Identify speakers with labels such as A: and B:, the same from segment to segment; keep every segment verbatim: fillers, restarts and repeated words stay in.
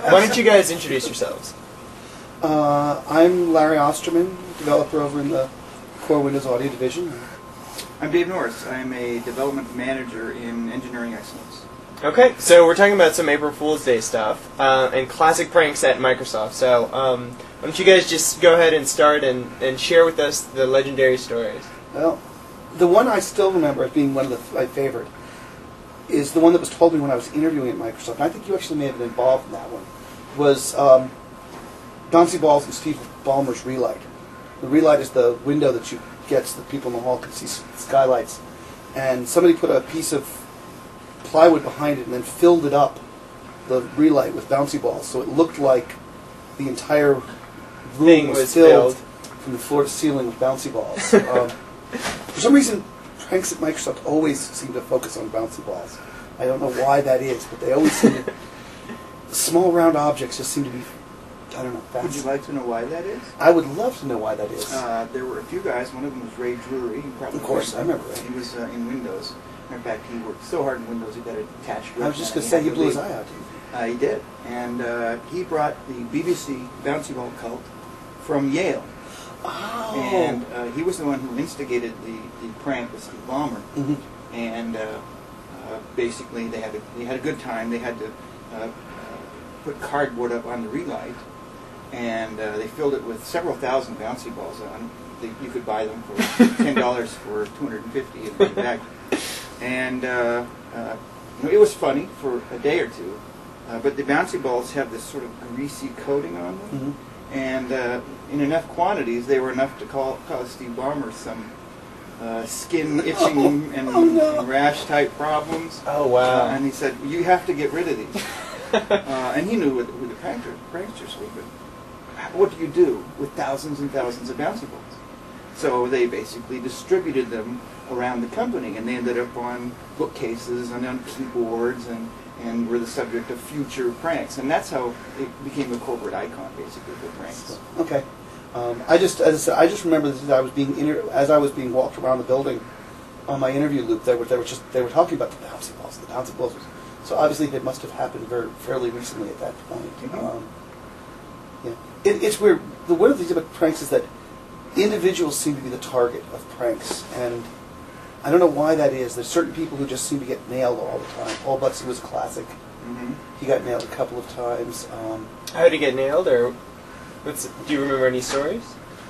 A: Why don't you guys introduce yourselves?
B: Uh, I'm Larry Osterman, developer over in the Core Windows Audio division.
C: I'm Dave Norris. I'm a development manager in Engineering Excellence.
A: Okay, so we're talking about some April Fool's Day stuff uh, and classic pranks at Microsoft. So um, why don't you guys just go ahead and start and, and share with us the legendary stories?
B: Well, the one I still remember as being one of the, my favorite is the one that was told me when I was interviewing at Microsoft. And I think you actually may have been involved in that one. Was um, Bouncy Balls and Steve Ballmer's Relight. The Relight is the window that you get so that people in the hall can see skylights. And somebody put a piece of plywood behind it and then filled it up, the Relight, with bouncy balls. So it looked like the entire room
A: Thing
B: was,
A: was
B: filled,
A: filled
B: from the floor to ceiling with bouncy balls. um, for some reason, pranks at Microsoft always seem to focus on bouncy balls. I don't know why that is, but they always seem to... Small round objects just seem to be, I don't know, fast.
C: Would you like to know why that is?
B: I would love to know why that is.
C: Uh, there were a few guys. One of them was Ray Drury. You probably
B: Of course, I remember Ray.
C: He was uh, in Windows. In fact, he worked so hard in Windows he got attached to it.
B: I was just going
C: and
B: to say,
C: had
B: he
C: to
B: blew his
C: leave.
B: eye out, didn't
C: Uh, he did. And uh, he brought the B B C bouncy ball cult from Yale.
B: Oh.
C: And uh, he was the one who instigated the, the prank with Steve Ballmer.
B: Mm-hmm.
C: And uh, uh, basically, they had a, they had a good time. They had to uh, uh, put cardboard up on the Relight, and uh, they filled it with several thousand bouncy balls on. They, you could buy them for ten dollars for two hundred and fifty in the bag. And uh, uh, you know, it was funny for a day or two, uh, but the bouncy balls have this sort of greasy coating on them.
B: Mm-hmm.
C: And uh, in enough quantities, they were enough to call, cause Steve Ballmer some uh, skin itching
B: Oh,
C: and,
B: oh no.
C: and rash-type problems.
A: Oh, wow.
C: Uh, and he said, you have to get rid of these. uh, and he knew who the, who the prankster, pranksters were, but what do you do with thousands and thousands of bouncy balls? So they basically distributed them around the company, and they ended up on bookcases and on keyboards and and were the subject of future pranks, and that's how it became a corporate icon, basically, for pranks.
B: Okay. Um, I just, as I said, I just remember that I was being inter- as I was being walked around the building on my interview loop. They were they were just they were talking about the bouncy balls. The bouncy balls. Was, so obviously, it must have happened very fairly recently at that point.
C: Mm-hmm.
B: Um, yeah, it, it's weird. The one of the things about pranks is that individuals seem to be the target of pranks, and I don't know why that is. There's certain people who just seem to get nailed all the time. Paul Buttsy was a classic.
C: Mm-hmm.
B: He got nailed a couple of times. Um,
A: How did he get nailed, or what's, do you remember any stories?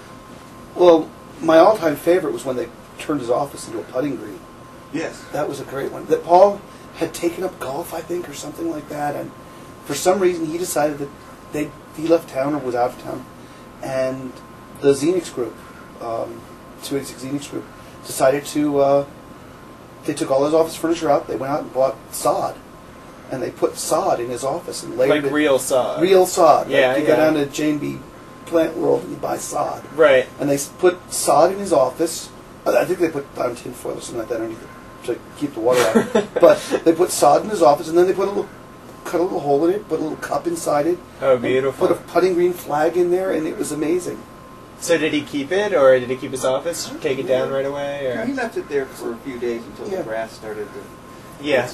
B: well, my all-time favorite was when they turned his office into a putting green.
C: Yes.
B: That was a great one. That Paul had taken up golf, I think, or something like that, and for some reason he decided that they he left town or was out of town, and the Xenix group, um, two eighty-six Xenix group, decided to. Uh, they took all his office furniture out. They went out and bought sod, and they put sod in his office and layered
A: Like
B: it.
A: real sod.
B: Real sod.
A: Yeah,
B: like you
A: yeah.
B: go down to Jane B. Plant World and you buy sod.
A: Right.
B: And they s- put sod in his office. I think they put down tin foil or something like that underneath it to keep the water out. But they put sod in his office, and then they put a little, cut a little hole in it, put a little cup inside it.
A: Oh,
B: and
A: beautiful.
B: Put a putting green flag in there, and it was amazing.
A: So did he keep it, or did he keep his office, take it down right away?
C: You know,
A: Or?
C: he left it there for a few days until
B: Yeah.
C: the grass started to...
A: Yeah.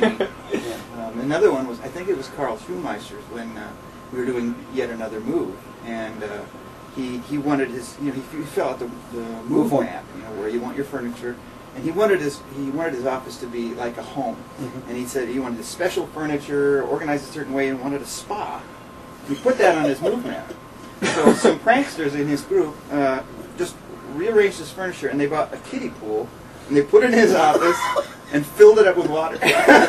B: Yeah.
C: Um, another one was, I think it was Carl Schumeister's, when uh, we were doing yet another move, and uh, he he wanted his, you know, he, he fell out the, the move
B: Move one.
C: map, you know, where you want your furniture, and he wanted his he wanted his office to be like a home,
B: Mhm.
C: and he said he wanted special furniture, organized a certain way, and wanted a spa. He put that on his move map. So some pranksters in his group uh, just rearranged his furniture, and they bought a kiddie pool, and they put it in his office and filled it up with water.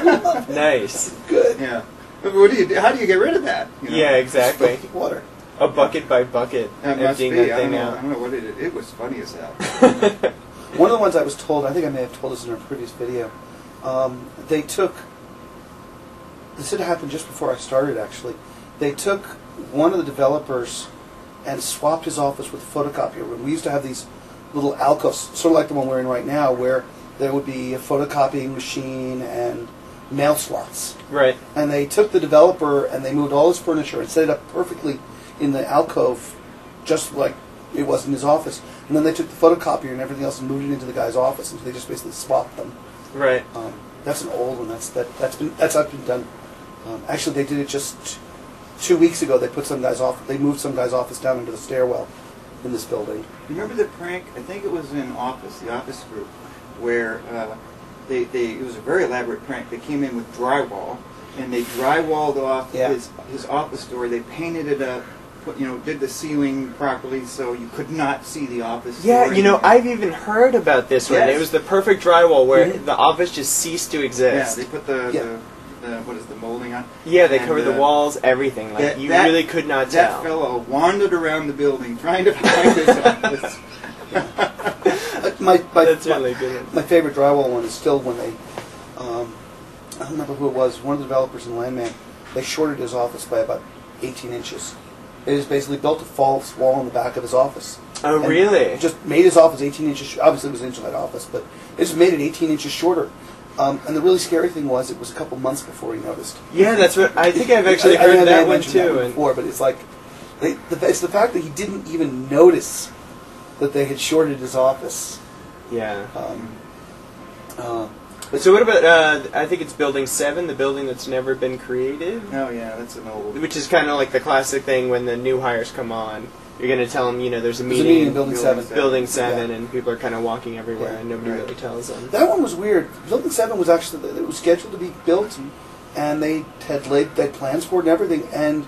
A: Nice.
B: Good.
C: Yeah. But what do you do? How do you get rid of that? You know?
A: Yeah, exactly.
B: Water.
A: A bucket by bucket,
C: That must
A: emptying
C: be.
A: that
C: I don't,
A: thing
C: know, I
A: out.
C: don't know what it is. It was funny as hell.
B: One of the ones I was told, I think I may have told this in a previous video, um, they took, this had happened just before I started actually, they took one of the developers and swapped his office with a photocopier room. We used to have these little alcoves, sort of like the one we're in right now, where there would be a photocopying machine and mail slots.
A: Right.
B: And they took the developer and they moved all his furniture and set it up perfectly in the alcove, just like it was in his office. And then they took the photocopier and everything else and moved it into the guy's office, and they just basically swapped them.
A: Right.
B: Um, that's an old one. That's that. That's been that's not been done. Um, actually, they did it just two weeks ago they put some guy's off. They moved some guy's office down into the stairwell in this building.
C: Remember the prank? I think it was in Office, the Office group, where uh, they, they it was a very elaborate prank. They came in with drywall, and they drywalled off
B: Yeah.
C: his his office door. They painted it up, put, you know, did the ceiling properly so you could not see the office.
A: Yeah,
C: door
A: you know,
C: anymore.
A: I've even heard about this one.
C: Yes.
A: It was the perfect drywall where
B: Mhm.
A: the office just ceased to
C: Yeah,
A: exist.
C: they put the,
B: Yeah.
C: the, the what is the molding on.
A: Yeah, they
C: And,
A: covered the
C: uh,
A: walls, everything. Like
C: that-
A: you
C: that-
A: really could not
C: That
A: tell.
C: fellow wandered around the building trying to find his office.
B: Uh, my my,
A: That's
B: my,
A: really good.
B: my favorite drywall one is still when they, um, I don't remember who it was, one of the developers in Landman, they shorted his office by about eighteen inches. They just basically built a false wall in the back of his office.
A: Oh,
B: And
A: really?
B: Just made his office eighteen inches, sh- obviously it was an inside office, but it just made it eighteen inches shorter. Um, and the really scary thing was it was a couple months before he noticed.
A: Yeah, that's what I think I've actually
B: I- I
A: heard
B: think I
A: that one
B: mentioned that
A: too.
B: one
A: And
B: before, but it's like, they, the, it's the fact that he didn't even notice that they had shorted his office.
A: yeah.
B: Um, uh,
A: So what about? Uh, I think it's Building Seven, the building that's never been created,
C: Oh yeah, that's an old.
A: which is kind of like the classic thing when the new hires come on. You're going to tell them, you know, there's a
B: There's a
A: meeting,
B: meeting in Building seven.
A: Building Seven,
B: Yeah.
A: and people are kind of walking everywhere,
B: Yeah.
A: and nobody
C: Right.
A: really tells them.
B: That one was weird. Building Seven was actually it was scheduled to be built, and they had laid they had plans for it and everything. And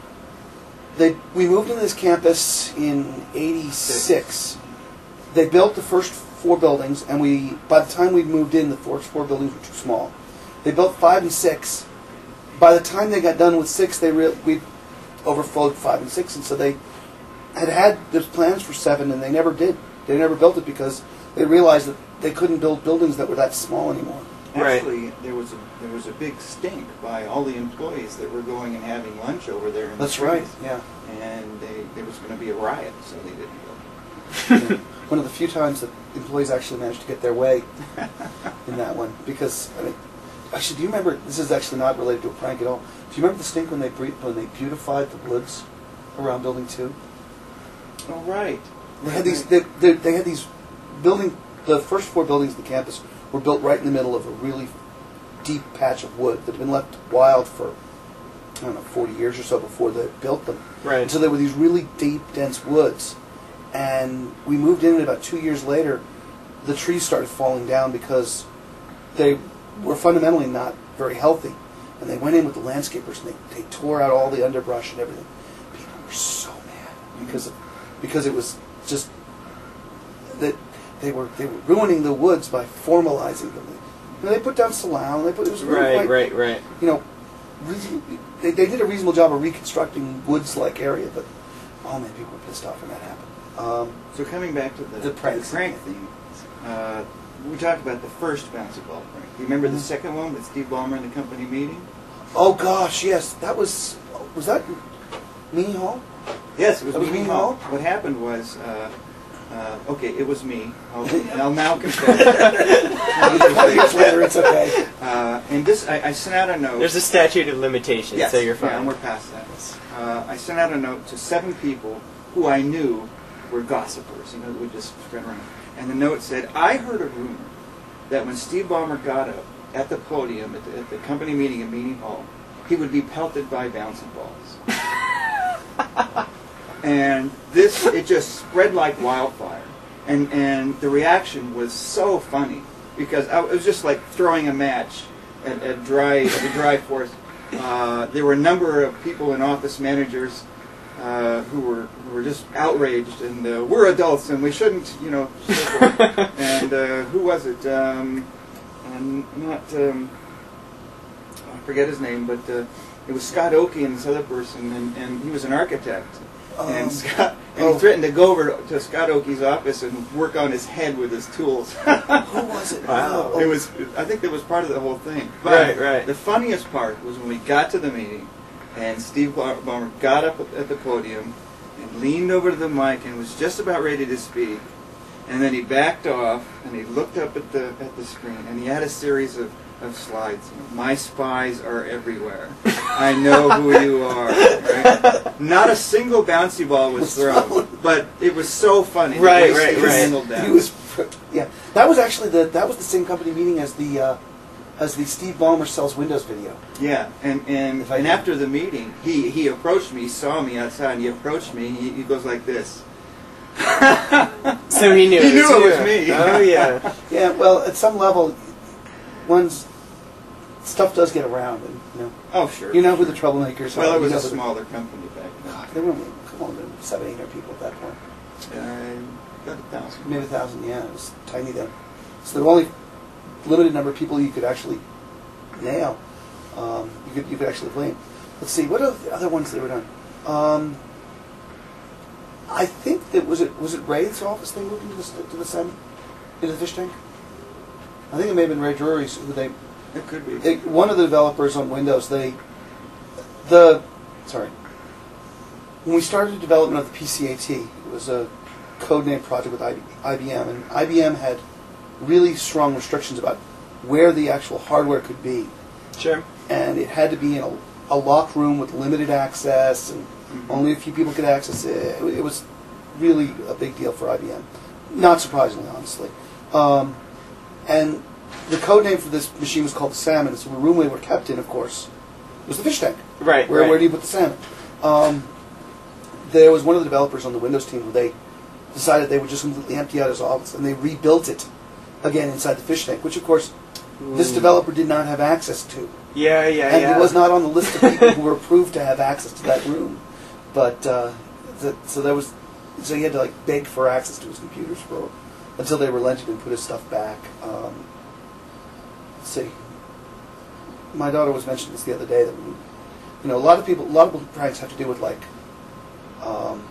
B: they we moved into this campus in eighty-six. They built the first four buildings, and we by the time we moved in, the first four buildings were too small. They built five and six. By the time they got done with six, they re- we overflowed five and six, and so they had had those plans for seven, and they never did. They never built it because they realized that they couldn't build buildings that were that small anymore.
A: Right.
C: Actually, there was a there was a big stink by all the employees that were going and having lunch over there. In
B: That's
C: the
B: right.
C: streets.
B: Yeah.
C: And they, there was going to be a riot, so they didn't go.
B: Yeah. One of the few times that employees actually managed to get their way in that one, because I mean, actually, do you remember? This is actually not related to a prank at all. Do you remember the stink when they bre- when they beautified the woods around Building Two?
C: Oh right.
B: They had these. They, they, they had these building. The first four buildings of the campus were built right in the middle of a really deep patch of wood that had been left wild for I don't know forty years or so before they built them.
A: Right.
B: And so there were these really deep, dense woods. And we moved in, and about two years later, the trees started falling down because they were fundamentally not very healthy. And they went in with the landscapers, and they, they tore out all the underbrush and everything. People were so mad because of, because it was just that they were they were ruining the woods by formalizing them. You know, they put down salau, and they put it was really
A: Right,
B: quite,
A: right, right.
B: you know, reason- they, they did a reasonable job of reconstructing woods-like area, but oh man, people were pissed off when that happened. Um,
C: So coming back to the,
B: The
C: the
B: pranks.
C: prank theme, uh, we talked about the first bouncy ball prank. Do you remember
B: Mhm.
C: the second one with Steve Ballmer in the company meeting?
B: oh gosh, yes, that was was that Meany Hall?
C: Yes, it was
B: That was
C: Meeting
B: Meeting
C: Hall.
B: Hall?
C: What happened was, uh, uh, okay, it was me. I'll, I'll now confess.
B: Twenty years later, it's okay.
C: Uh, and this, I, I sent out a note.
A: There's a statute of limitations,
C: Yes,
A: so you're
C: yeah,
A: fine.
C: and we're past that. Uh, I sent out a note to seven people who I knew were gossipers, you know, that would just spread around. And the note said, I heard a rumor that when Steve Ballmer got up at the podium at the, at the company meeting in Meeting Hall, he would be pelted by bouncy balls. And this, it just spread like wildfire. And, and the reaction was so funny because I, it was just like throwing a match at, at dry, at a dry forest. Uh, there were a number of people and office managers uh, who were who were just outraged, and uh, we're adults and we shouldn't, you know. So forth. And uh, who was it? Um, and not um, I forget his name, but uh, it was Scott Oakey and this other person, and, and he was an architect.
B: Um,
C: and Scott, and
B: oh.
C: he threatened to go over to Scott Oakey's office and work on his head with his tools.
B: Who was it?
A: Wow.
B: Oh,
C: It was. I think that was part of the whole thing.
A: Right, right.
C: The funniest part was when we got to the meeting, and Steve Ballmer got up at the podium and leaned over to the mic and was just about ready to speak, and then he backed off and he looked up at the at the screen and he had a series of, of slides. My spies are everywhere. I know who you are. Right? Not a single bouncy ball was thrown, but it was so funny. the
A: Right,
C: way
A: right,
C: Steve
A: right.
C: handled that.
B: He was, yeah. That was actually the that was the same company meeting as the uh, as the Steve Ballmer sells Windows video.
C: Yeah, and and,
B: If I
C: and
B: can-
C: after the meeting, he, he approached me, he saw me outside, and he approached me, and he, he goes like this.
A: So he knew.
C: He
A: it
C: knew it
A: you.
C: was me.
A: Oh yeah.
B: Yeah, well, at some level, one's stuff does get around, and you know,
C: Oh, sure.
B: you know who the troublemakers are.
C: Well, it
B: you
C: was
B: know
C: a
B: who the-
C: smaller company back then.
B: God, there were come on, there were seven, eight hundred people at that point.
C: Uh, got a thousand.
B: Maybe a thousand. Yeah, it was tiny then. So there were only limited number of people you could actually nail. Um, you could you could actually blame. Let's see, what are the other ones that were done? Um, I think that was it. Was it Ray's office they moved into the to the salmon, into the fish tank? I think it may have been Ray Drury's who they.
C: It could be.
B: It, one of the developers on Windows, they the sorry. When we started the development of the P C A T, it was a codename project with I B M, and I B M had really strong restrictions about where the actual hardware could be,
A: Sure.
B: and it had to be in a, a locked room with limited access, and
C: Mhm.
B: only a few people could access it. It, it was really a big deal for I B M, not surprisingly, honestly. Um, and the code name for this machine was called the Salmon. So the room we were kept in, of course, was the fish tank.
A: Right.
B: Where,
A: right.
B: where do you put the salmon? Um, there was one of the developers on the Windows team who they decided they would just completely empty out his office, and they rebuilt it again inside the fish tank, which of course this
A: Ooh.
B: developer did not have access to.
A: Yeah, yeah,
B: And
A: yeah.
B: he was not on the list of people who were approved to have access to that room. But, uh, the, so there was, so he had to like beg for access to his computers for, until they relented and put his stuff back. Um, let's see. My daughter was mentioning this the other day that, we, you know, a lot of people, a lot of pranks have to do with like, um,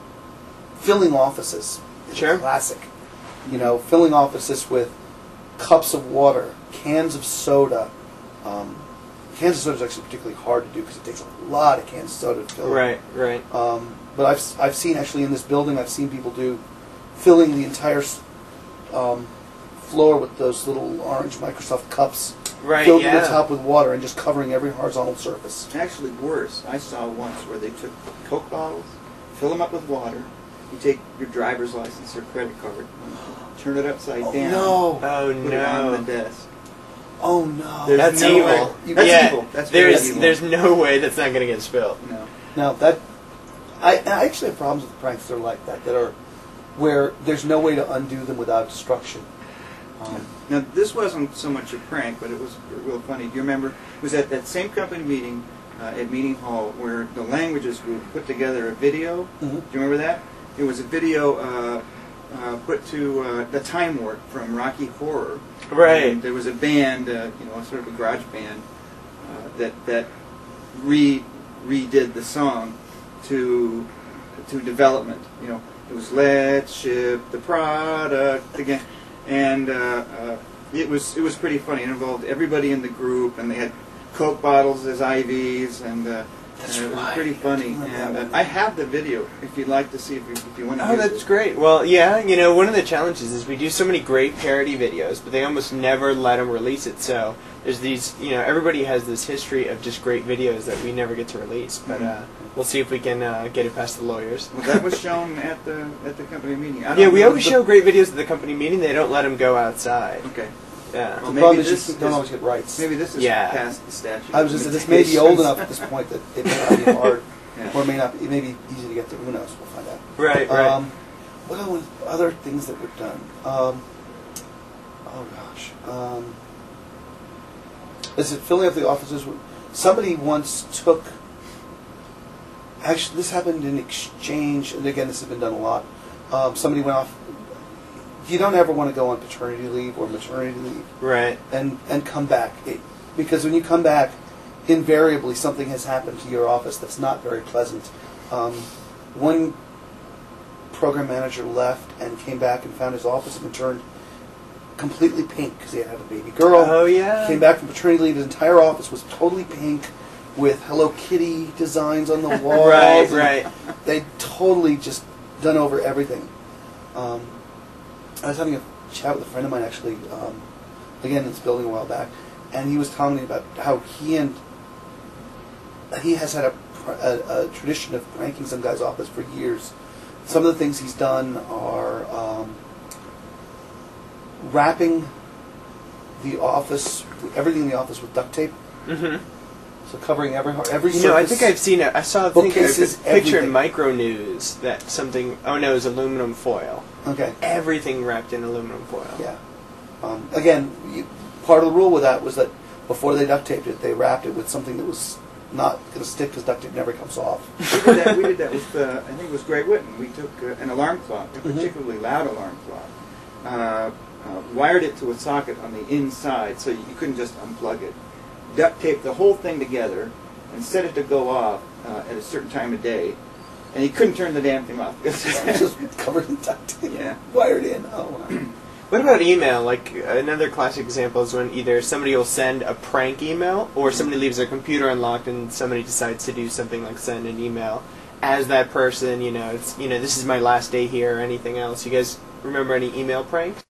B: filling offices. Is
A: Sure.
B: a classic. You know, filling offices with cups of water, cans of soda. Um, cans of soda is actually particularly hard to do because it takes a lot of cans of soda to fill.
A: Right, right.
B: Um, but I've I've seen actually in this building I've seen people do filling the entire um, floor with those little orange Microsoft cups
A: Right,
B: filled
A: yeah.
B: to the top with water and just covering every horizontal surface.
C: Actually, worse. I saw once where they took Coke bottles, fill them up with water. You take your driver's license or credit card, turn it upside
B: Oh,
C: down,
B: no.
A: Oh
C: put it on the
A: no.
C: desk.
B: Oh no!
C: There's
A: That's
C: no
A: evil.
C: way.
B: You-
C: That's
A: yeah,
C: evil. That's very
A: there's
C: evil.
A: there's no way that's not going to get spilled.
C: No.
B: Now that I, I actually have problems with pranks that are like that, that are where there's no way to undo them without destruction. Um,
C: Now, this wasn't so much a prank, but it was real funny. Do you remember? It was at that same company meeting uh, at Meeting Hall where the languages group put together a video.
B: Mhm.
C: Do you remember that? It was a video uh, uh, put to uh, the Time Warp from Rocky Horror.
A: Right.
C: And there was a band, uh, you know, sort of a garage band uh, that that re redid the song to to development. You know, it was "Let's Ship the Product Again," and uh, uh, it was it was pretty funny. It involved everybody in the group, and they had Coke bottles as I Vs, and uh,
B: That's
C: and it was
B: right.
C: pretty funny.
B: I remember
C: And
B: that
C: uh,
B: one.
C: I have the video if you'd like to see if you, if you want to.
A: Oh, that's great. Well, yeah, you know, one of the challenges is we do so many great parody videos, but they almost never let them release it. So there's these, you know, everybody has this history of just great videos that we never get to release. But uh, we'll see if we can uh, get it past the lawyers.
C: Well, that was shown at the at the company meeting. I don't
A: Yeah, we
C: know
A: always
C: the-
A: show great videos at the company meeting. They don't let them go outside.
C: Okay.
A: Yeah.
C: Well,
B: the
C: maybe
B: problem is
C: this
B: you don't
C: is-
B: always get rights.
C: Maybe this is
A: Yeah.
C: past the statute.
B: I was just this may be old enough at this point that it may not be hard,
C: Yeah.
B: or it may not. It may be easy to get to. Who knows? We'll find out.
A: Right, right.
B: Um, what other, other things that we've done? Um, oh gosh. Um, is it filling up the offices? Somebody once took. Actually, this happened in Exchange, and again, this has been done a lot. Um, somebody went off. You don't ever want to go on paternity leave or maternity leave
A: right.
B: and and come back, it, because when you come back, invariably something has happened to your office that's not very pleasant. Um, one program manager left and came back and found his office had been turned completely pink because he had had a baby girl.
A: Oh, yeah.
B: Came back from paternity leave. His entire office was totally pink with Hello Kitty designs on the walls.
A: Right,
B: and
A: right.
B: They'd totally just done over everything. Um, I was having a chat with a friend of mine actually, um, again in this building a while back, and he was telling me about how he and he has had a, pr- a, a tradition of pranking some guy's office for years. Some of the things he's done are um, wrapping the office, everything in the office with duct tape.
A: Mm-hmm.
B: So covering every every
A: You know, I
B: surface.
A: think I've seen it. I saw a, thing, a
B: Bookcases,
A: picture in
B: everything.
A: Micro News that something. Oh no, it was aluminum foil.
B: Okay.
A: Everything wrapped in aluminum foil.
B: Yeah. Um, again, you, part of the rule with that was that before they duct taped it, they wrapped it with something that was not going to stick because duct tape never comes off.
C: We did that, we did that with, uh, I think it was Grey Whitten. We took uh, an alarm clock, a
B: Mhm.
C: particularly loud alarm clock, uh, uh, wired it to a socket on the inside so you couldn't just unplug it, duct taped the whole thing together, and set it to go off uh, at a certain time of day, and you couldn't turn the damn thing off.
B: It's just covered in duct tape.
C: Yeah.
B: Wired in. Oh, wow.
A: What about email? Like another classic example is when either somebody will send a prank email or somebody leaves their computer unlocked and somebody decides to do something like send an email. As that person, you know, it's you know, this is my last day here or anything else. You guys remember any email pranks?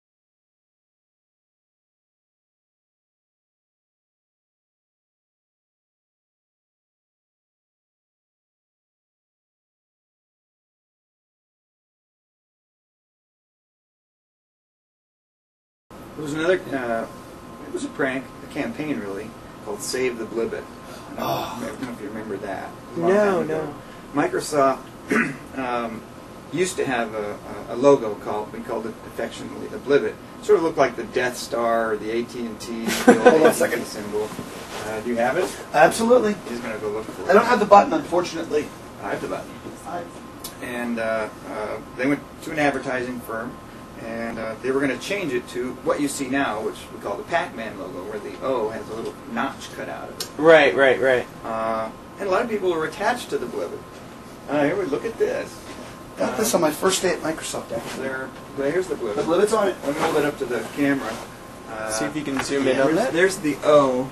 C: There was another, uh, it was a prank, a campaign really, called Save the Blibbit. I don't,
B: Oh.
C: I don't know if you remember that. A long
A: No,
C: time ago.
A: no.
C: Microsoft um, used to have a, a logo called, we called it affectionately the Blibbit. Sort of looked like the Death Star or the A T and T
B: Hold on a second.
C: symbol. Uh, do you have it?
B: Absolutely.
C: He's going to go look for it.
B: I don't have the button, unfortunately.
C: I have the button.
B: I,
C: And uh, uh, they went to an advertising firm, and uh, they were going to change it to what you see now, which we call the Pac-Man logo, where the O has a little notch cut out of it.
A: Right, right, right.
C: Uh, and a lot of people are attached to the Blibbit. Uh, here we look at this.
B: got this on my first day at Microsoft, actually.
C: There, there's the Blibbit.
B: The Blibbit's on it.
C: Let me hold it up to the camera. Uh,
A: See if you can zoom in on
C: there's,
A: that.
C: There's the O.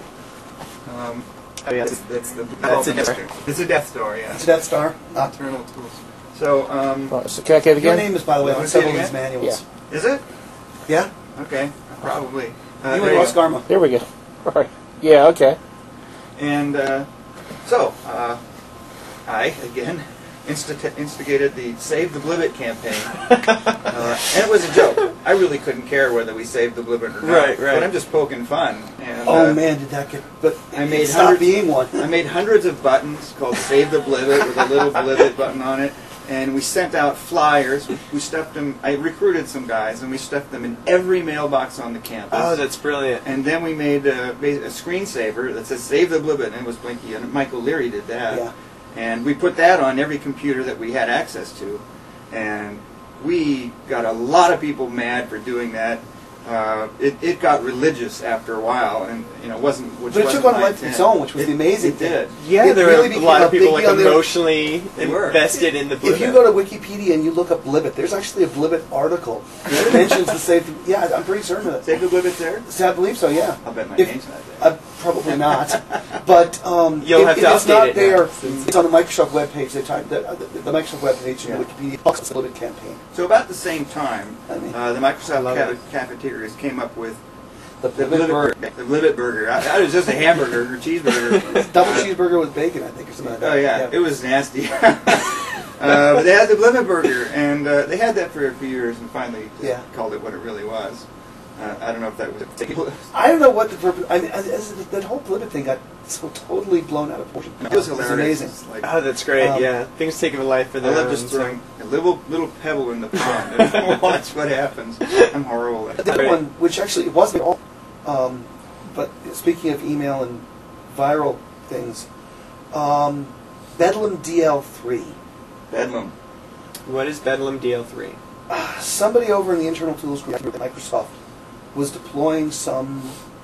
C: Um,
A: Oh yeah,
C: that's, that's the.
A: That's a
C: oh,
A: Death
C: Star. It's a Death Star, yeah.
B: It's a Death Star. Not.
C: Eternal Tools. So, um,
D: Oh, so can I get it
B: Your
D: again?
B: name is, by the way,
C: Wanna
B: on
C: say it
B: several of
C: again?
B: these manuals.
C: is it?
B: Yeah?
C: Okay, probably. Uh,
B: You
C: there
B: and
C: you
B: Ross
C: go.
B: Garma.
D: There we go. All right. Yeah, okay.
C: And uh, so, uh, I, again, insti- instigated the Save the Blibbit campaign. uh, and it was a joke. I really couldn't care whether we saved the Blibbit or not.
A: Right, right.
C: But I'm just poking fun. And,
B: Oh
C: uh,
B: man, did that get? But
C: I made
B: it stopped
C: hundreds-
B: being one.
C: I made hundreds of buttons called Save the Blibbit with a little Blibbit button on it. And we sent out flyers. We stuffed them. I recruited some guys, and we stuffed them in every mailbox on the campus.
A: Oh, that's brilliant.
C: And then we made a, a screensaver that says "Save the Blibbit," and it was Blinky, and Michael Leary did that.
B: Yeah.
C: And we put that on every computer that we had access to, and we got a lot of people mad for doing that. Uh, it, it got religious after a while, and you know wasn't. Which
B: But it
C: wasn't
B: took on
C: my
B: life of its
C: intent.
B: own, which was
C: It-
B: the amazing
C: It
B: thing.
C: did.
A: Yeah,
B: It
A: there
B: really
A: were a
B: became
A: lot
B: a
A: of people
B: big
A: like
B: deal. They were-
A: emotionally
C: They were.
A: invested in the Blibbit.
B: If you go to Wikipedia and you look up Blibbit, there's actually a Blibbit article that mentions the save. Yeah, I'm pretty certain of it.
C: Save the Blibbit there.
B: So I believe so. Yeah.
C: I'll bet my
B: If-
C: name's not there.
B: Uh, probably not. But um,
A: You'll
B: if,
A: have
B: if
A: to
B: it's
A: update
B: not
A: it now,
B: there,
A: since-
B: it's on the Microsoft webpage. They type the, the, the Microsoft webpage
C: Yeah.
B: and Wikipedia talks about the Blibbit campaign.
C: So about the same time,
B: I mean,
C: uh, the
A: I
C: Microsoft
A: love
C: ca-
A: it.
C: cafeterias came up with
B: the
C: the
B: Blibbit
C: Blibbit
B: burger.
C: burger. The Blibbit burger. I, I was just a hamburger or cheeseburger.
B: Double
C: Uh,
B: cheeseburger with bacon, I think, or something like
C: Oh
B: that.
C: yeah, it was nasty. uh, but they had the Blibbit burger, and uh, they had that for a few years, and finally just
B: Yeah.
C: called it what it really was. Uh, I don't know if that was.
B: I don't know what the purpose. I mean, as, as, that whole Blibbit thing got so totally blown out of proportion.
C: It was
B: It's
C: hilarious.
B: amazing.
C: It's like,
A: Oh, that's great.
B: Um,
A: yeah, things take a life for
C: I
A: their
C: love
A: own.
C: just
A: so-
C: throwing a little little pebble in the pond and watch what happens. I'm horrible at
B: The
C: that.
B: other one, which actually it wasn't all, um, but speaking of email and viral things, um, Bedlam D L three.
C: Bedlam.
A: What is Bedlam D L three?
B: Uh, somebody over in the internal tools group at Microsoft was deploying some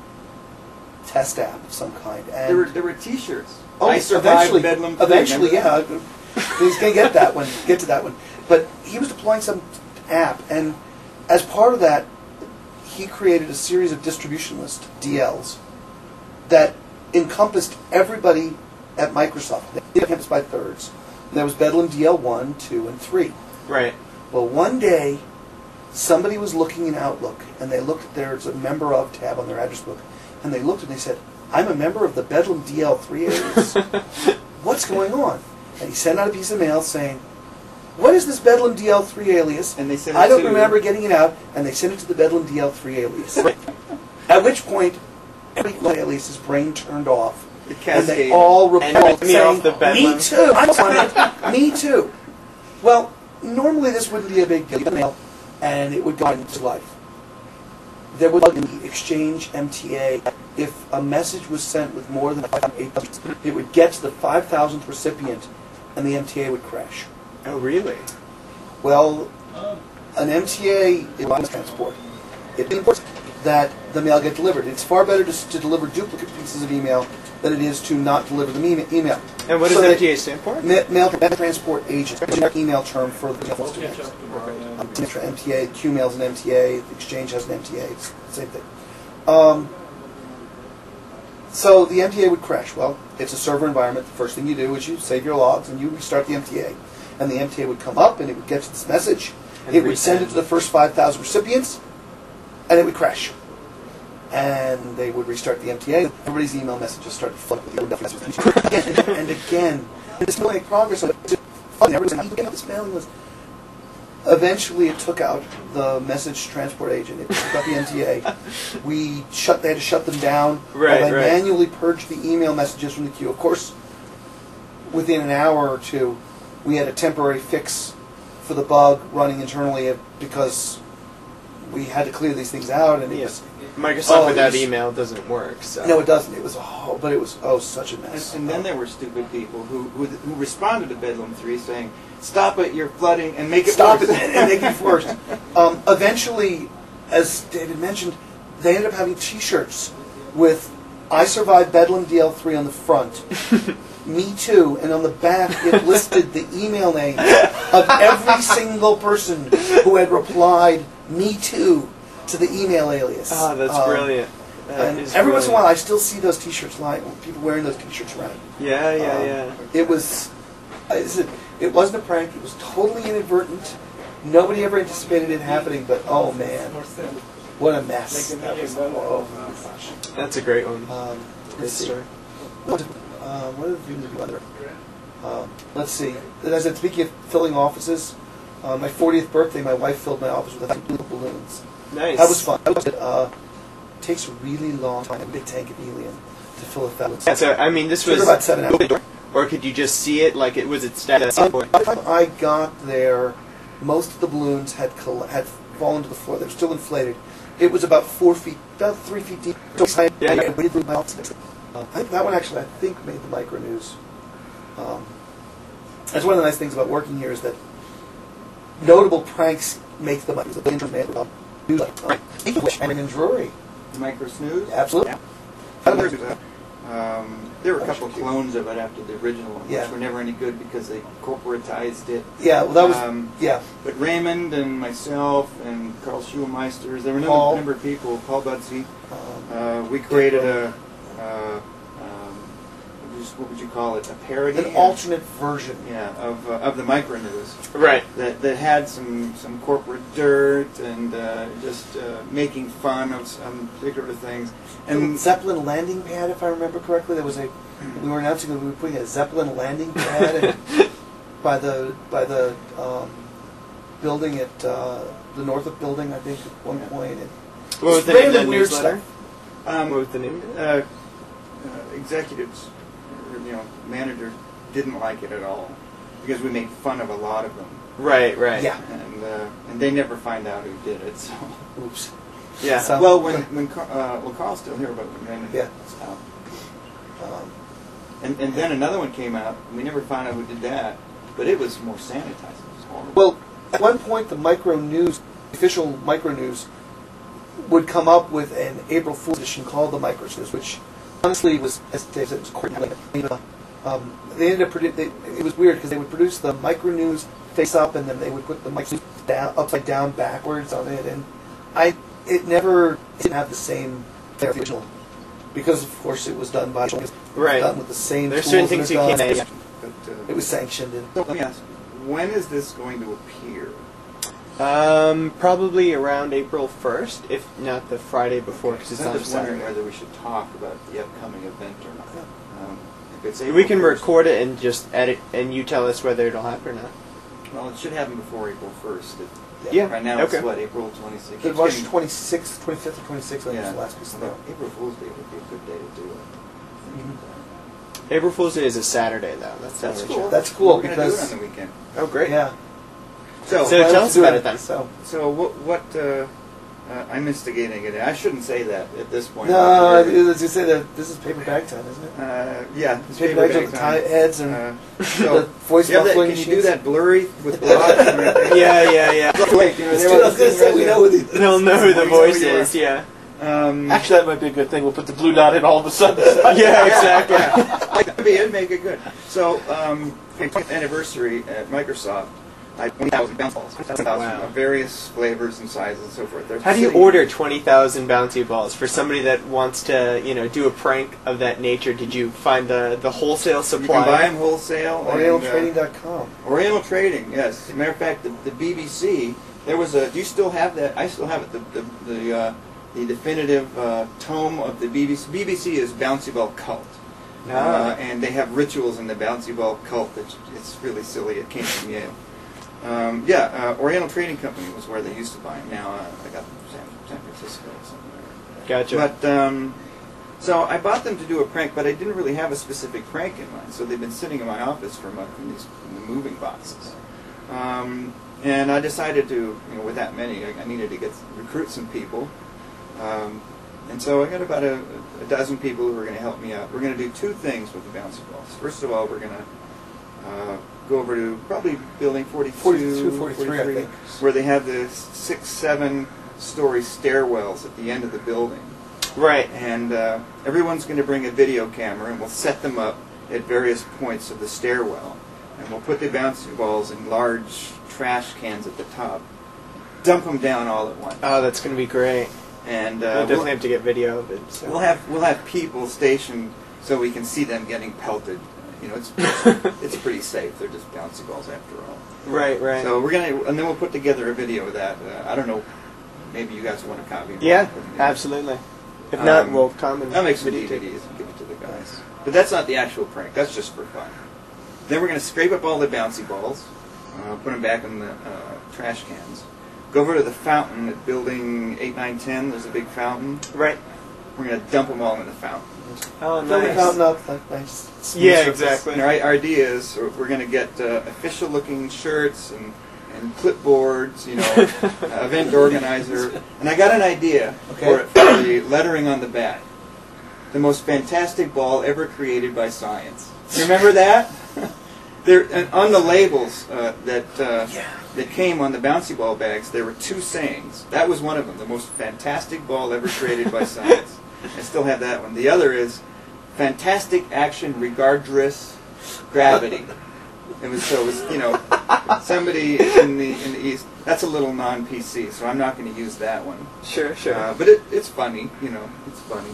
B: test app of some kind, and
C: There were there were T-shirts.
B: oh,
C: I survived
B: eventually,
C: Bedlam. three,
B: eventually,
C: remember
B: yeah, he's gonna get that one, get to that one. But he was deploying some app, and as part of that, he created a series of distribution list D Ls that encompassed everybody at Microsoft. They encompassed by thirds. And there was Bedlam D L one, two, and three.
A: Right.
B: Well, one day, somebody was looking in Outlook, and they looked at there's a member of tab on their address book, and they looked and they said, I'm a member of the Bedlam D L three alias. What's going on? And he sent out a piece of mail saying, what is this Bedlam D L three alias?
C: And they sent it
B: I don't
C: to-
B: remember getting it out, and they sent it to the Bedlam D L three alias. At which point, every alias's brain turned off,
C: It
B: and
C: cascaded.
B: they all
A: And
B: replied
A: me
B: saying,
A: off the bedlam.
B: "Me too. I want it. Me too." Well, normally this wouldn't be a big deal, and it would go into life. There would be the Exchange M T A. If a message was sent with more than eight, it would get to the five thousandth recipient, and the M T A would crash.
A: Oh, really?
B: Well, an M T A is mail transport. It's important that the mail get delivered. It's far better to, to deliver duplicate pieces of email than it is to not deliver the me- email.
A: And what does
B: So that-
A: M T A stand for?
B: Ma- Mail transport agent, a generic email term for the mail distributors. Um, M T A, Q mail's an M T A, the Exchange has an M T A, it's the same thing. Um, so the M T A would crash. Well, it's a server environment. The first thing you do is you save your logs and you restart the M T A. And the M T A would come up and it would get to this message.
A: And
B: It would send it
A: resend.
B: to the first five thousand recipients, and it would crash. And they would restart the M T A. Everybody's email messages started flooding with the messages again and again. And it's still make progress on it. It's funny. Everybody's like, "Look at this mailing list." Eventually, it took out the message transport agent. It took out the M T A. We shut. They had to shut them down.
A: Right,
B: While they
A: right.
B: manually purged the email messages from the queue. Of course, within an hour or two, we had a temporary fix for the bug running internally because we had to clear these things out, and it
A: Yeah.
B: was
A: Microsoft
B: Oh, it
A: without
B: was-
A: email doesn't work. So.
B: no, it doesn't. It was oh, but it was oh such a
C: And,
B: mess.
C: and then there were stupid people who, who who responded to Bedlam three saying, "Stop it! You're flooding, and make it
B: Stop
C: worse."
B: it and make it worse. Um, eventually, as David mentioned, they ended up having T-shirts with "I survived Bedlam D L three" on the front, "Me too," and on the back it listed the email names of every single person who had replied "Me too" to the email alias.
A: Oh, that's
B: Um,
A: brilliant. That
B: And
A: is
B: every once in a while,
A: brilliant.
B: I still see those T-shirts lying. People wearing those T-shirts around.
A: Yeah, yeah,
B: Um,
A: yeah.
B: It was, I said, it wasn't a prank. It was totally inadvertent. Nobody ever anticipated it happening. But oh man, what a mess! That was, oh my gosh.
A: That's a great one.
B: Um,
A: Good
B: let's see.
A: story.
B: What, uh, what are the things we other? Um, let's see. As I said, speaking of filling offices, uh, my fortieth birthday, my wife filled my office with a thousand blue balloons.
A: Nice.
B: That was fun. That was, uh, takes a really long time, a big tank of helium, to fill a thousand.
A: Yeah, so I mean, this
B: Took
A: was,
B: about seven hours.
A: or could you just see it like it was at status
B: Um,
A: point?
B: by the time I got there, most of the balloons had coll- had fallen to the floor. They were still inflated. It was about four feet, about three feet deep. So I,
A: Yeah,
B: I
A: yeah.
B: waited through my office. Uh, I think that one actually, I think, made the micro news. Um, that's one of the nice things about working here is that notable pranks make the micro the internet uh, news. Uh, and in Drury,
C: Micro Snooze.
B: absolutely.
C: Yeah. There's a- Um, there were a couple clones of it after the original one,
B: Yeah.
C: which were never any good because they corporatized it.
B: Yeah, well, that was
C: Um,
B: yeah.
C: But Raymond and myself and Carl Schulmeister, there were a number,
B: Paul.
C: number of people, Paul Budsey,
B: Um,
C: uh, we created a, uh, um, what would you- what would you call it, a parody?
B: an alternate version.
C: Yeah, of, uh, of the Micro News.
A: Right.
C: That, that had some, some corporate dirt and uh, just uh, making fun of some particular things.
B: And
C: And
B: Zeppelin landing pad, if I remember correctly, there was a. We were announcing that we were putting a Zeppelin landing pad in, by the by the um, building at uh, the Northup building, I think, at one
C: Yeah.
B: point. And
A: What was
B: just
A: the name of
B: random
A: that
B: weird
A: newsletter?
B: stuff.
C: um,
A: What was the name of it?
C: uh, uh, executives, or, you know, managers didn't like it at all because we made fun of a lot of them,
A: Right, right.
B: Yeah.
C: and uh, and they never find out who did it. So,
B: Oops.
A: Yeah.
B: So-
C: well, when when Car- uh, well, Carl's still here, but when
B: Yeah.
C: um,
B: Um,
C: and and then another one came out. And we never found out who did that, but it was more sanitized. It was horrible.
B: well, at one point, the Micro News, official Micro News, would come up with an April Fool's edition called the Micro News, which honestly was, as Dave said, it was coordinated. Um, they ended up produ- they, it was weird because they would produce the Micro News face up, and then they would put the Micro News down, upside down, backwards on it, and I it never didn't have the same flair of the original because, of course, it was done by it was
A: Right.
B: done with the same.
A: There's
B: tools
A: certain
B: that
A: things
B: are
A: you
B: done.
A: can't.
C: But, uh,
B: It was sanctioned. And,
C: so let me ask, when is this going to appear?
A: Um, probably around April first, if not the Friday before, because it's
C: I'm
A: not a
C: just wondering
A: Saturday.
C: whether we should talk about the upcoming event or not. Um, if it's April
A: We can
C: first,
A: record it and just edit, and you tell us whether it'll happen or not.
C: Well, it should happen before April first. It,
A: Yeah.
C: Right now
A: Okay.
C: it's what, April twenty-sixth?
B: The March twenty-sixth, twenty-fifth, or twenty-sixth, I think
C: Yeah.
B: was the last piece of
C: Well,
B: mail.
C: April Fool's Day would be a good day to do it.
B: Mhm.
A: April Fool's Day is a Saturday, though. That's, the
C: That's
A: only
C: cool.
A: challenge.
B: That's cool
C: We're gonna do it
B: because-
C: on the weekend.
A: Oh, great.
B: Yeah.
C: So,
A: So
B: Well,
A: tell
B: let's
A: us
B: do
A: about
B: it.
A: it then.
B: So,
C: so what? What? Uh, uh, I'm instigating it. I shouldn't say that at this point.
B: no, as you say, that this is paper bag time, isn't it?
C: Uh, yeah. it's
B: Paper
C: paper
B: bags with the
C: bag
B: tie
C: time.
B: heads and
C: Uh,
B: the
C: so,
B: voice
C: you have that,
B: muffling
C: can you do
B: machines.
C: that blurry with blocks and everything?
A: Yeah, yeah, yeah.
C: Wait, you know,
B: Let's
C: they
B: do
C: were
B: it. I was gonna say, we know who the-
A: They'll know who the
C: We know
A: voice
C: who you
A: is, yeah.
C: Um,
D: Actually, that might be a good thing. We'll put the blue dot in all of a sudden.
A: Yeah, exactly.
C: That'd be it, make it good. So, um, for the twentieth anniversary at Microsoft, I had twenty thousand bounce balls, twenty thousand
A: Wow.
C: of various flavors and sizes and so forth. They're
A: How do you
C: sitting-
A: order twenty thousand bouncy balls for somebody that wants to, you know, do a prank of that nature? Did you find the, the wholesale
C: You
A: supply?
C: can buy them wholesale.
B: Oriental
C: and, uh,
B: Trading dot com.
C: Oriental Trading, yes. As a matter of fact, the, the B B C, there was a, do you still have that? I still have it, the, the, the, uh, the definitive uh, tome of the B B C. B B C is Bouncy Ball Cult.
A: Ah.
C: Uh, and they have rituals in the Bouncy Ball Cult that it's really silly. It came from Yale. Um, yeah, uh, Oriental Trading Company was where they used to buy them. Now uh, I got them from San, San Francisco or somewhere.
A: Gotcha.
C: But um, so I bought them to do a prank, but I didn't really have a specific prank in mind. So they've been sitting in my office for a month in these in the moving boxes. Um, and I decided to, you know, with that many, I, I needed to get recruit some people. Um, and so I got about a, a dozen people who are going to help me out. We're going to do two things with the bouncy balls. First of all, we're going to uh, go over to probably building forty-two,
B: forty-two, forty-three, I think.
C: where they have the six, seven story stairwells at the end of the building.
A: Right.
C: And uh, everyone's going to bring a video camera, and we'll set them up at various points of the stairwell. And we'll put the bouncy balls in large trash cans at the top, dump them down all at once.
A: Oh, that's going to be great.
C: And
A: We'll
C: uh,
A: definitely
C: we'll,
A: have to get video of it. So.
C: we'll have we'll have people stationed so we can see them getting pelted. You know, it's it's pretty safe. They're just bouncy balls after all.
A: Right, right.
C: So we're gonna, and then we'll put together a video of that. Uh, I don't know. Maybe you guys want a copy.
A: yeah,
C: Put it in.
A: absolutely. If not,
C: Um,
A: we'll come and
C: I'll make some
A: videotape
C: D V
A: it.
C: Ds and give it to the guys. But that's not the actual prank. That's just for fun. Then we're going to scrape up all the bouncy balls, uh, put them back in the uh, trash cans. Go over to the fountain at building eight, nine, ten. There's a big fountain.
A: Right.
C: We're going to dump them all in the fountain.
A: Oh,
B: Fill the
A: nice.
B: fountain up, like nice. smooth
A: Yeah,
B: surface.
A: exactly.
C: And our, our idea is we're going to get uh, official-looking shirts and, and clipboards, you know, uh, event organizer. And I got an idea
B: Okay.
C: for, it, for the lettering on the back. The most fantastic ball ever created by science. You remember that? There, and on the labels uh, that uh, that came on the bouncy ball bags, there were two sayings. That was one of them. The most fantastic ball ever created by science. I still have that one. The other is fantastic action regardless gravity. It was so it was you know somebody in the in the east. That's a little non-P C, so I'm not going to use that one.
A: Sure, sure.
C: Uh, but it, it's funny, you know, it's funny.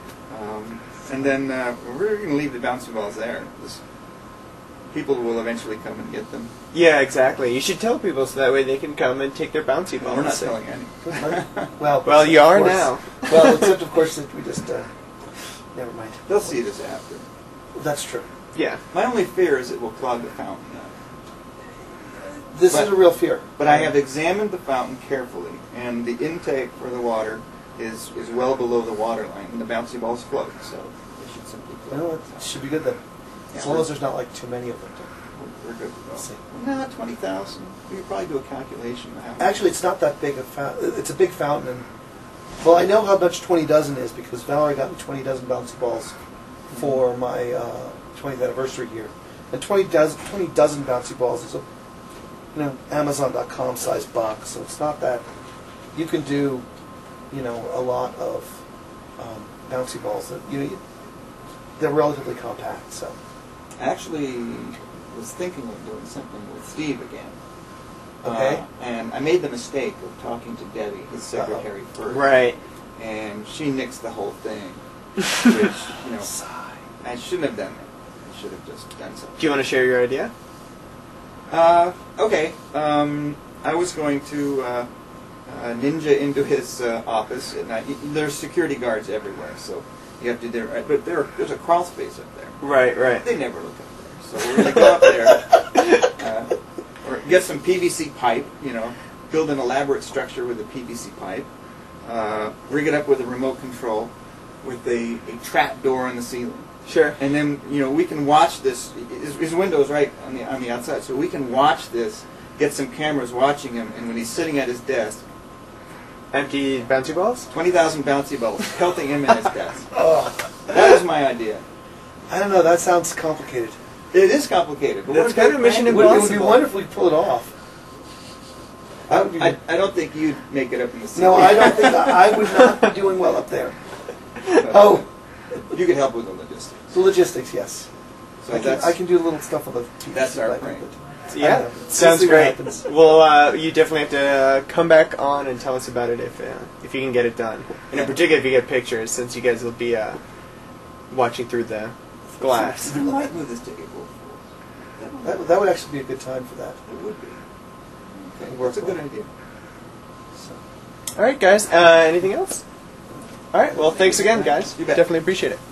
C: Um, and then uh, we're going to leave the bouncy balls there. This, people will eventually come and get them.
A: yeah, exactly. You should tell people so that way they can come and take their bouncy balls.
C: We're not telling any.
B: Well,
A: Well, you
B: of
A: are
B: course.
A: now.
B: Well, except of course that we just uh, never mind.
C: They'll see this after.
B: That's true.
A: Yeah.
C: My only fear is it will clog the fountain up.
B: This
C: But-
B: is a real fear.
C: But I have examined the fountain carefully, and the intake for the water is, is well below the water line, and the bouncy balls float, so they should simply float.
B: Well, it should be good then. As
C: Yeah,
B: long
C: we're-
B: as there's not like too many of them.
C: We're, we're good to go.
B: See.
C: No, twenty thousand. We could probably do a calculation. of how much-
B: Actually, it's not that big a fountain. It's a big fountain. And, well, I know how much twenty dozen is because Valerie got me twenty dozen bouncy balls for my uh, twentieth anniversary year. And twenty dozen, twenty dozen bouncy balls is a you know Amazon dot com size box, so it's not that. You can do, you know, a lot of um, bouncy balls. That you know, they're relatively compact. So
C: actually was thinking of doing something with Steve again.
B: Okay.
C: Uh, and I made the mistake of talking to Debbie, his secretary, first.
A: Right.
C: And she nixed the whole thing. Which, you know,
B: sigh.
C: I shouldn't have done that. I should have just done something.
A: Do you want to share your idea?
C: Uh, okay. Um, I was going to uh, uh, ninja into his uh, office at night. There's security guards everywhere, so you have to do there. But there, there's a crawl space up there.
A: Right, right.
C: They never look up there. So we're going to go up there, uh, or get some P V C pipe, you know, build an elaborate structure with a P V C pipe, uh, rig it up with a remote control, with a, a trap door in the ceiling.
A: Sure.
C: And then, you know, we can watch this. His, his window's right on the on the outside, so we can watch this. Get some cameras watching him, and when he's sitting at his desk,
A: Empty bouncy balls?
C: twenty thousand bouncy balls pelting him in his desk.
B: Oh,
C: That was my idea.
B: I don't know. That sounds complicated.
C: It is complicated, but
A: That's
C: what a
A: kind
C: great
A: of Mission
C: plan.
B: It would, it would be
A: Impossible.
B: wonderful if you pull it off. I would be.
C: I, I don't think you'd make it up in the city.
B: no, I don't think I, I would not be doing well up there. Oh,
C: You could help with the logistics.
B: the logistics, yes.
C: So
B: I can,
C: that's
B: I can do a little stuff with the P V C
C: that's our
B: pipe,
C: plan.
B: but-
A: Yeah,
B: I don't know.
A: sounds
B: We'll see what
A: great.
B: happens.
A: Well, uh, you definitely have to uh, come back on and tell us about it if uh, if you can get it done. And in particular, if you get pictures, since you guys will be uh, watching through the glass.
C: I might move this ticket go forward. That would,
B: That, would- that would actually be a good time for that.
C: that would be. Okay,
B: Work
C: that's a good
B: well.
C: idea.
B: So.
A: All right, guys. Uh, anything else? All right. Well, thanks again, guys.
C: You bet.
A: Definitely appreciate it.